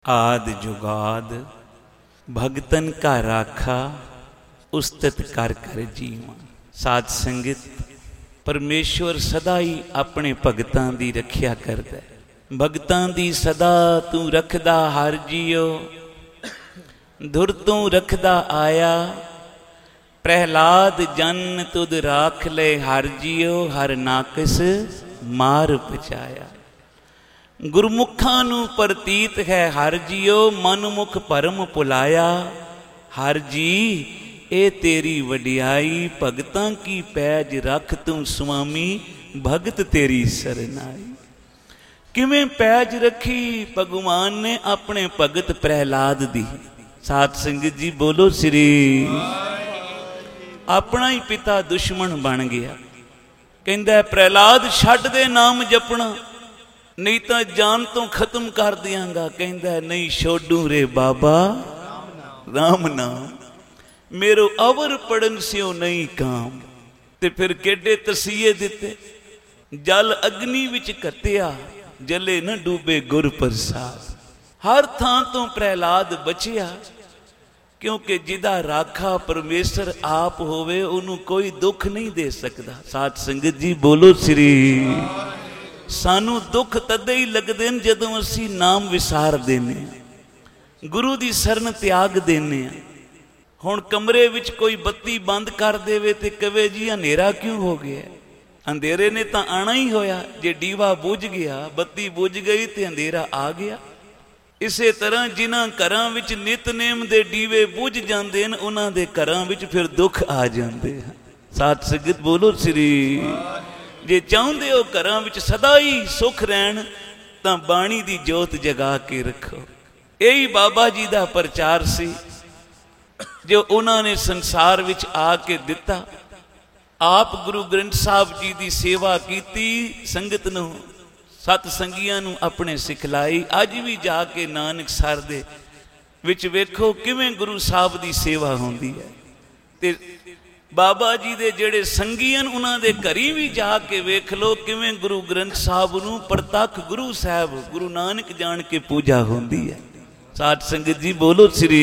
आद जुगाद भगतन का राखा उस्तत कर कर जीवा। साध संगत परमेश्वर सदा ही अपने भगतां दी रखिया करदा है। भगतां दी सदा तू रखदा हर जियो, धुर तू रखदा आया। प्रहलाद जन तुद राख ले हर जियो, हर नाकस मार बचाया। गुरमुखां नू प्रतीत है हर जियो, मनमुख परम पुलाया। हर जी ए तेरी वडियाई, भगतां की पैज रख तू स्वामी, भगत तेरी सरनाई। किवें पैज रखी भगवान ने अपने भगत प्रहलाद दी। साध संगत जी बोलो श्री। अपना ही पिता दुश्मन बन गया। कहंदा प्रहलाद छड्ड दे नाम जपना, नहीं तो जान तो खत्म कर दियांगा। कहंदा नहीं छोड़ू रे बाबा राम नाम, मेरो अवर पड़न स्यों नहीं काम। ते फिर केडे तसीए दिते, जल अग्नि विच कत्या, जले न डूबे गुर प्रसाद। हर थां तो प्रहलाद बचिया, क्योंकि जिदा राखा परमेश्वर आप होवे उन्होंने कोई दुख नहीं दे सकता। साध संगत जी बोलो श्री। सानू दुख तदे ही लगते हैं जदों असी नाम विसार देने, गुरु की शरण त्याग देने। हुण कमरे विच कोई बत्ती बंद कर देवे ते कहे जी अंधेरा क्यों हो गया। अंधेरे ने तो आना ही होया, जे डीवा बुझ गया, बत्ती बुझ गई तो अंधेरा आ गया। इसे तरह जिन्हां घरां विच नितनेम दे डीवे बुझ जाते हैं, उन्हां दे घरां विच फिर दुख आ जाते हैं। साध संगत बोलो श्री। जे चाहुंदे हो घरां विच सदा ही सुख रहन तां बाणी दी जोत जगा के रखो। यही बाबा जी दा प्रचार सी जो उन्होंने संसार विच आके दिता। आप गुरु ग्रंथ साहब जी दी सेवा कीती, संगत नूं सत संगियां नूं अपने सिखलाई। अज भी जाके नानक सर दे विच वेखो किवें गुरु साहब दी सेवा होंदी है। ते बाबा जी दे जेड़े संगीयन उन्हां दे घरी भी जाके वेख लो किवें गुरु ग्रंथ साहब नूं प्रतख गुरु साहब गुरु नानक जान के पूजा होंदी है। साध संगत जी बोलो श्री।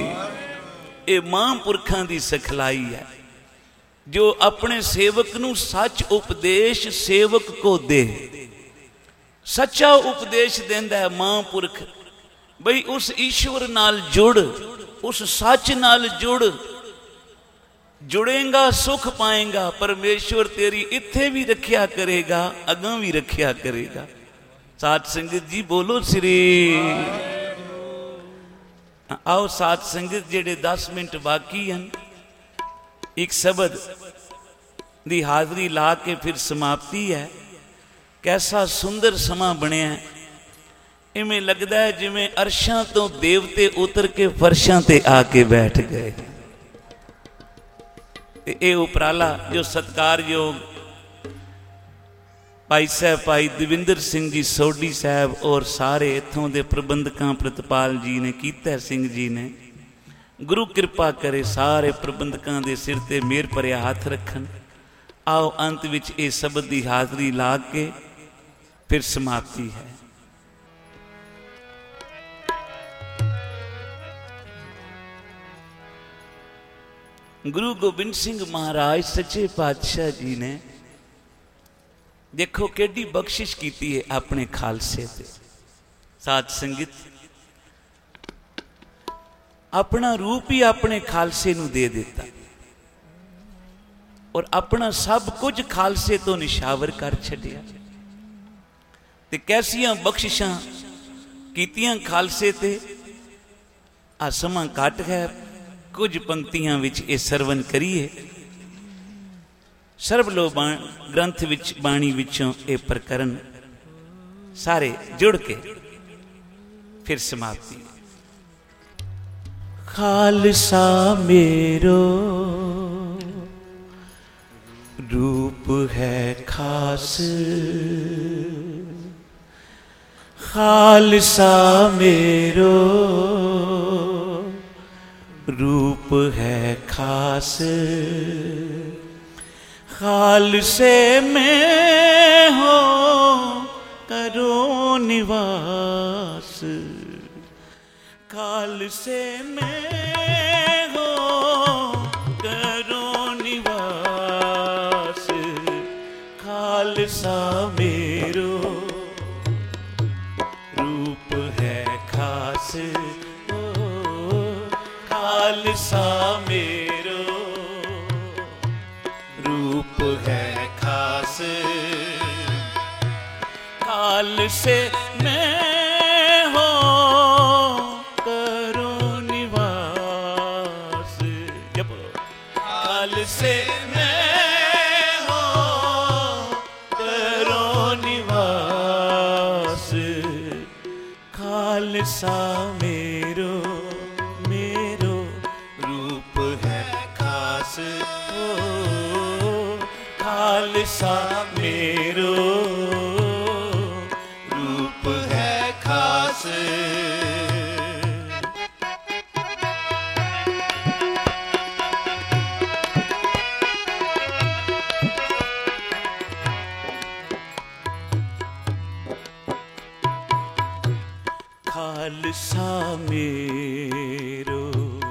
ये महापुरखां दी सिखलाई है जो अपने सेवक नूं सच उपदेश सेवक को दे। सच्चा उपदेश देंदा है महापुरख, बई उस ईश्वर नाल जुड़, उस सच नाल जुड़, जुड़ेगा सुख पाएगा। परमेश्वर तेरी इत्थे भी रखिया करेगा, अगां भी रखिया करेगा। साध संगत जी बोलो श्री। आओ साध संगत जेड़े 10 मिनट बाकी हैं, एक शब्द दी हाजरी ला के फिर समाप्ति है। कैसा सुंदर समा बनया। इवें लगता है जिवें अरशां तो देवते उतर के फरशां ते आके बैठ गए। ये उपराला जो सत्कारयोग भाई साहब भाई दविंदर सिंह जी सोडी साहब और सारे इत्थों के प्रबंधकां प्रतपाल जी ने कीता, सिंह जी ने, गुरु कृपा करे सारे प्रबंधकां दे सिर ते मेहर भरिया हाथ रखन। आओ अंत विच ये शब्द की हाजरी ला के फिर समाप्ति है। गुरु गोबिंद सिंह महाराज सच्चे पातशाह जी ने देखो केडी बख्शिश की है अपने खालसे से। साध संगत अपना रूप ही अपने खालसे नूं दे देता और अपना सब कुछ खालसे तो निशावर कर छड्डिया। ते कैसियां बख्शिशां कीतियां खालसे ते। आ समा घट है, कुछ पंक्तियां विच ये सरवण करिए। सर्वलो ग्रंथ विच बाणी विचों ये प्रकरण सारे जुड़ के फिर समाप्ति। खालसा मेरो रूप है खास, खालसा मेरो रूप है खास। खालसे में हो करो निवास, खालसे में हो करो निवास, खालसा मेरो रूप है खास, ओ खालसा मेरो रूप है खास, खालसे में हो करो निवास, जब खालसे में हो करो निवास, खालसा मेरो मेरो रूप है खास, ओ खालसा मेरो रूप है खास। खालसा मेरो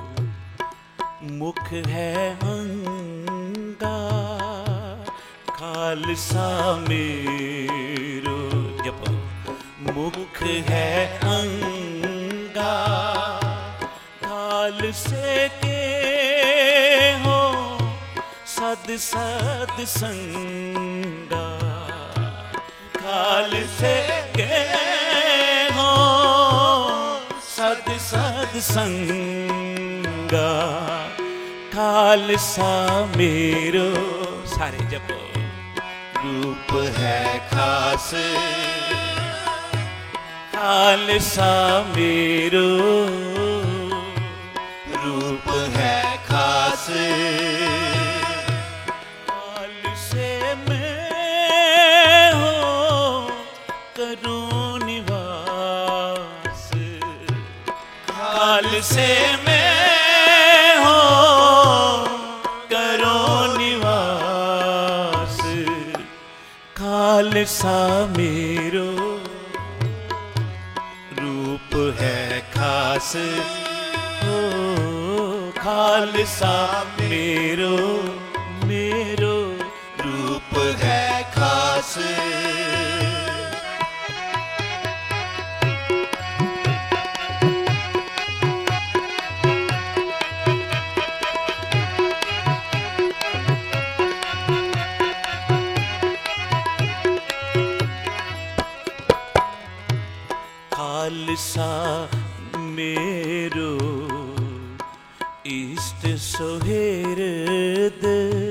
मुख है अंगा, खालसा मेरो जप मुख है अंगा, खालसे के हो सद सद संगा, खालसे के हो सद सद संगा, खालसा मेरो सारे जपो रूप है खास, खालसा मेरो रूप है खास, खालसे में हो करो निवास, खालसे में हो करो निवास, खालसा मेरो रूप है खास, ओ खालसा मेरो मेरो रूप है खास। खालसा मेरो इष्ट सोहृद,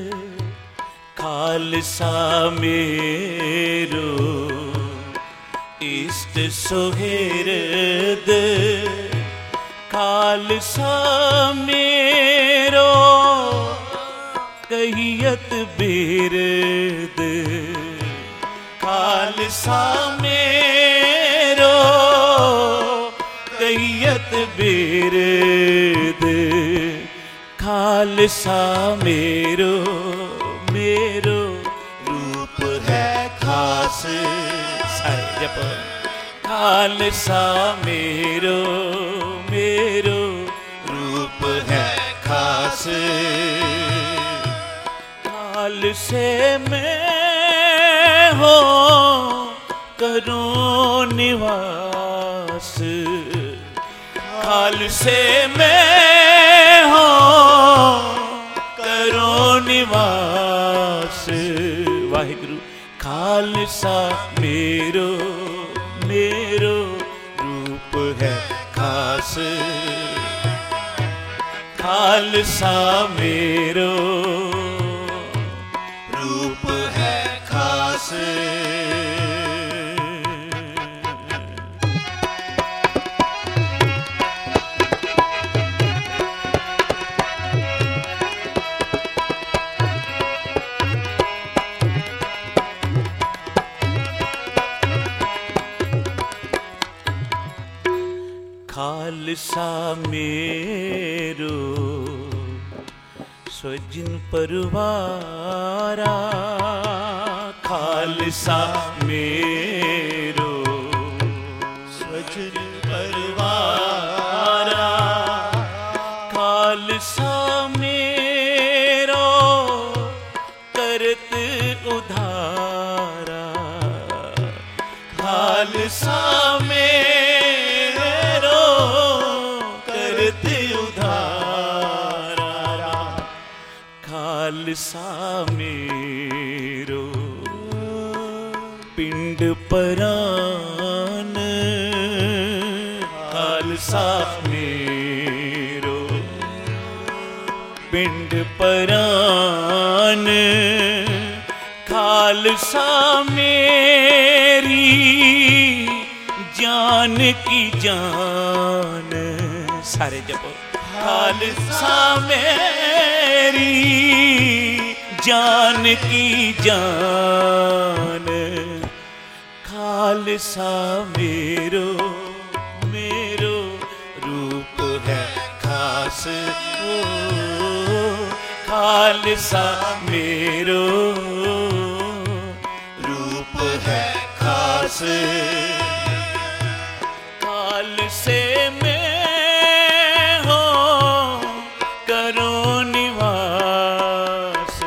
खालसा मेरो इष्ट सोहृद, खालसा मेरो कहियत बिरद, खालसा मेरो कहियत बिरद, खालसा मेरो मेरो रूप है खास, सारे जप खालसा मेरो मेरो रूप है खास, खालसे में हो करो निवास, खालसे में हो करो निवास, वाहिगुरु खालसा मेरो मेरो रूप है खास, खालसा मेरो रूप है खास। खालसा मेरो स्वजन परवारा, खालसा मेरो स्वजन परवारा, खालसा मेरो पिंड परान, खालसा मेरो पिंड परान, खालसा मेरी जान की जान। सारे जपो। खालसा मेरी जान की जान, खालसा मेरो मेरो रूप है खास। ओ खालसा मेरो रूप है खास। खालसे में हो करो निवास,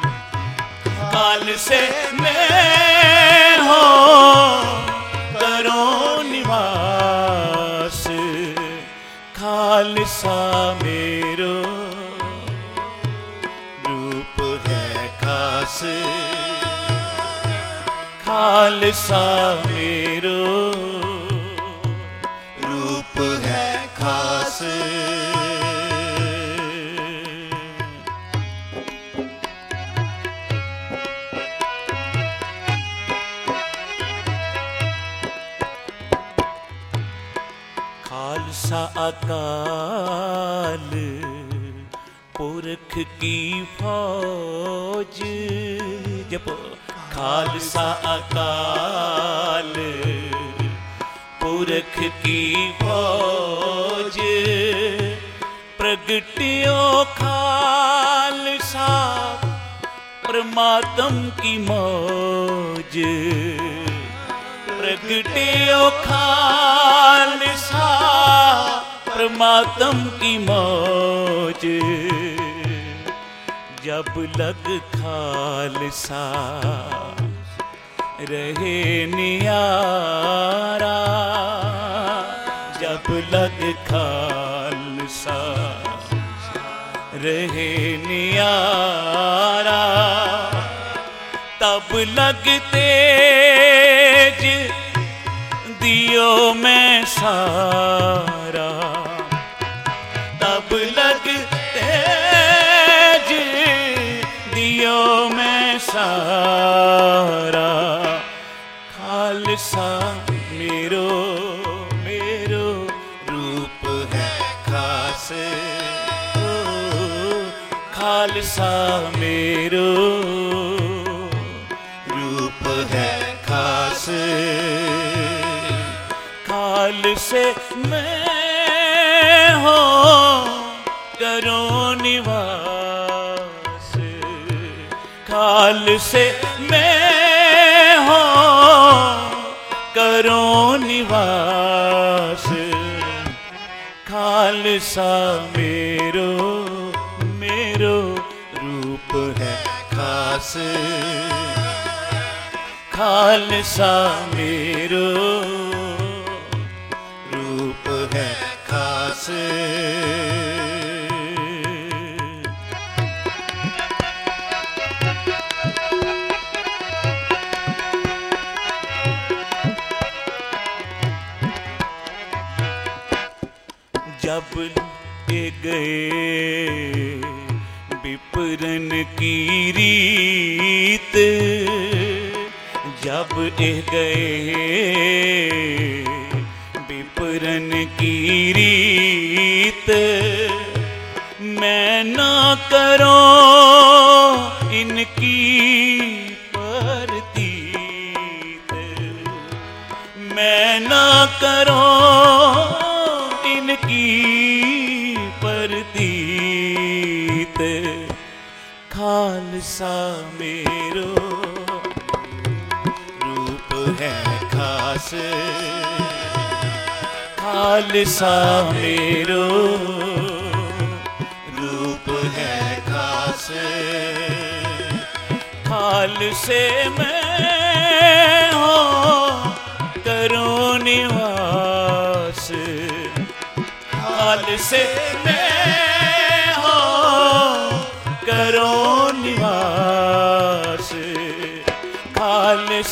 खालसे में हो करो निवास। खालसा मेरो रूप है खास, खालसा मेरो रूप है खास। खालसा अकाल पुरख की फौज। जपो। खालसा अकाल पुरख की फौज, प्रगट्यो खालसा परमात्म की मौज। प्रगट्यो खालसा परमात्म की मौज। जब लग खालसा रहे नियारा, जब लग खालसा रहे नियारा, तब लग तेज दियो में सारा, तब लग तेज दियो में सारा। खालसा मेरो मेरो रूप है खास। ओ खालसा मेरो रूप है खास। खालसे में हो करो निवास, खालसे में हो करो निवास। खालसा मेरो मेरो रूप है खास, खालसा मेरो रूप है खास। जब ले गए विपरन की रीत, जब गए विपरन की रीत, मैं ना करो इनकी परतीत, मैं ना करो इनकी परतीत। खालसा मेरो रूप है खास, खालसा मेरो रूप है खास। खालसे में हो करो निवास, खालसे में हो करो निवास।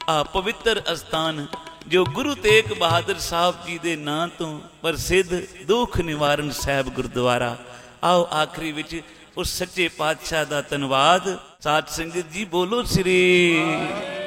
ਆ ਪਵਿੱਤਰ ਅਸਥਾਨ ਜੋ ਗੁਰੂ ਤੇਗ ਬਹਾਦਰ ਸਾਹਿਬ ਜੀ ਦੇ ਨਾਂ ਤੋਂ ਪ੍ਰਸਿੱਧ ਦੁੱਖ ਨਿਵਾਰਨ ਸਾਹਿਬ ਗੁਰਦੁਆਰਾ। ਆਓ ਆਖਰੀ ਵਿੱਚ ਉਸ ਸੱਚੇ ਪਾਤਸ਼ਾਹ ਦਾ ਧੰਨਵਾਦ। ਸਾਧ ਸੰਗਤ ਜੀ ਬੋਲੋ ਸ੍ਰੀ